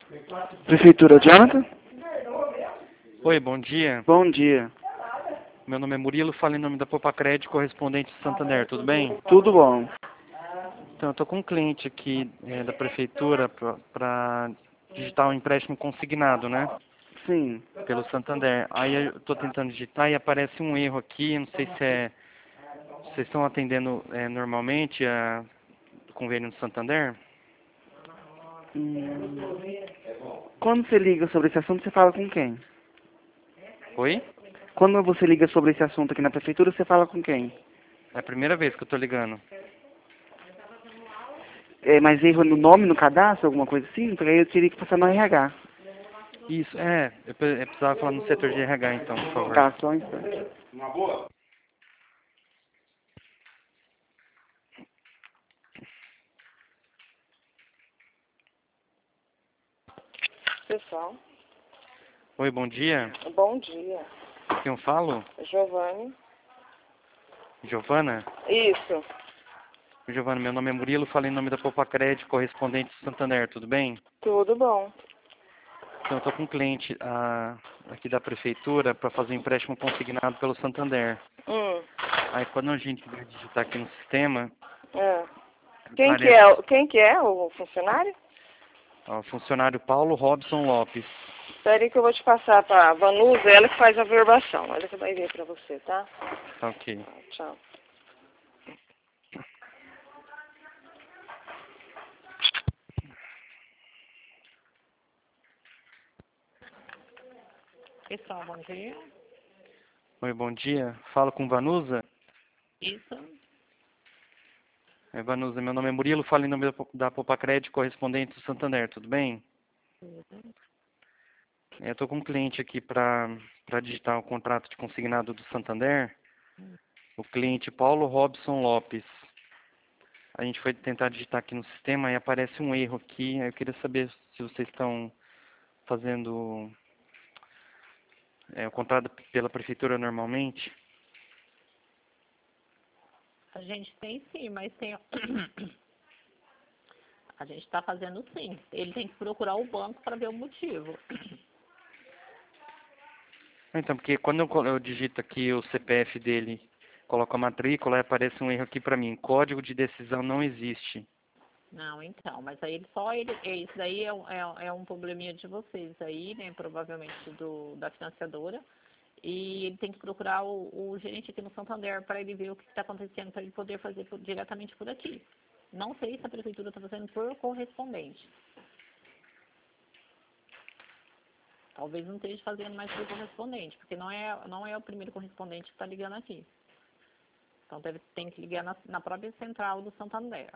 Prefeitura, Jonathan? Oi, bom dia. Bom dia. Meu nome é Murilo, falo em nome da Popacred, correspondente de Santander, tudo bem? Tudo bom. Então, eu estou com um cliente aqui da prefeitura para digitar um empréstimo consignado, né? Sim. Pelo Santander. Aí eu estou tentando digitar e aparece um erro aqui, não sei se é... Vocês estão atendendo normalmente o convênio do Santander? Quando você liga sobre esse assunto, você fala com quem? Oi? Quando você liga sobre esse assunto aqui na prefeitura, você fala com quem? É a primeira vez que eu estou ligando. É, mas erro no nome, no cadastro, alguma coisa assim? Porque aí eu teria que passar no RH. Isso, eu precisava falar no setor de RH então, por favor. Tá, só um instante. Pessoal, Oi, bom dia. bom dia. Com quem eu falo? Giovanni. Giovana? Isso, Giovana, meu nome é Murilo, falo em nome da Popacred, correspondente de Santander, tudo bem? tudo bom. Então, eu estou com um cliente aqui da prefeitura para fazer um empréstimo consignado pelo Santander. Hum, Aí, quando a gente vai digitar aqui no sistema, é. aparece Quem que é o funcionário? ó, o funcionário Paulo Robson Lopes. Espera aí que eu vou te passar para a Vanusa, ela que faz a verbação. Ela que vai ver para você, tá? Tá ok. Tchau. Pessoal, bom dia. Oi, bom dia. Falo com Vanusa? Isso. Vanusa, meu nome é Murilo, falo em nome da Popacred, correspondente do Santander, tudo bem? Eu estou com um cliente aqui para digitar o contrato de consignado do Santander. O cliente Paulo Robson Lopes. A gente foi tentar digitar aqui no sistema e aparece um erro aqui. Aí eu queria saber se vocês estão fazendo o contrato pela prefeitura normalmente. A gente tem sim, mas tem. A gente está fazendo sim. Ele tem que procurar o banco para ver o motivo. Então, porque quando eu digito aqui o CPF dele, coloco a matrícula, aí aparece um erro aqui para mim. Código de decisão não existe. Não, então, mas aí isso daí é um probleminha de vocês aí, né? Provavelmente da financiadora. E ele tem que procurar o gerente aqui no Santander para ele ver o que está acontecendo, para ele poder fazer diretamente por aqui. Não sei se a prefeitura está fazendo por correspondente. Talvez não esteja fazendo mais por correspondente, porque não é o primeiro correspondente que está ligando aqui. Então tem que ligar na própria central do Santander.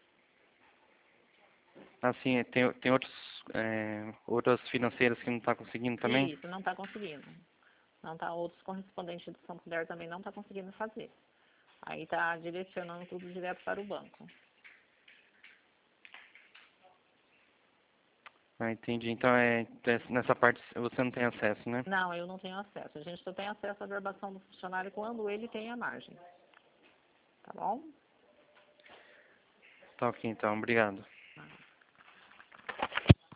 Assim, tem outras financeiras que não estão conseguindo também? Isso, não está conseguindo. Não tá, outros correspondentes do Santander também não está conseguindo fazer. Aí está direcionando tudo direto para o banco. Ah, entendi. Então, nessa parte você não tem acesso, né? Não, eu não tenho acesso. A gente só tem acesso à verbação do funcionário quando ele tem a margem. Tá bom? Tá ok, então. Obrigado.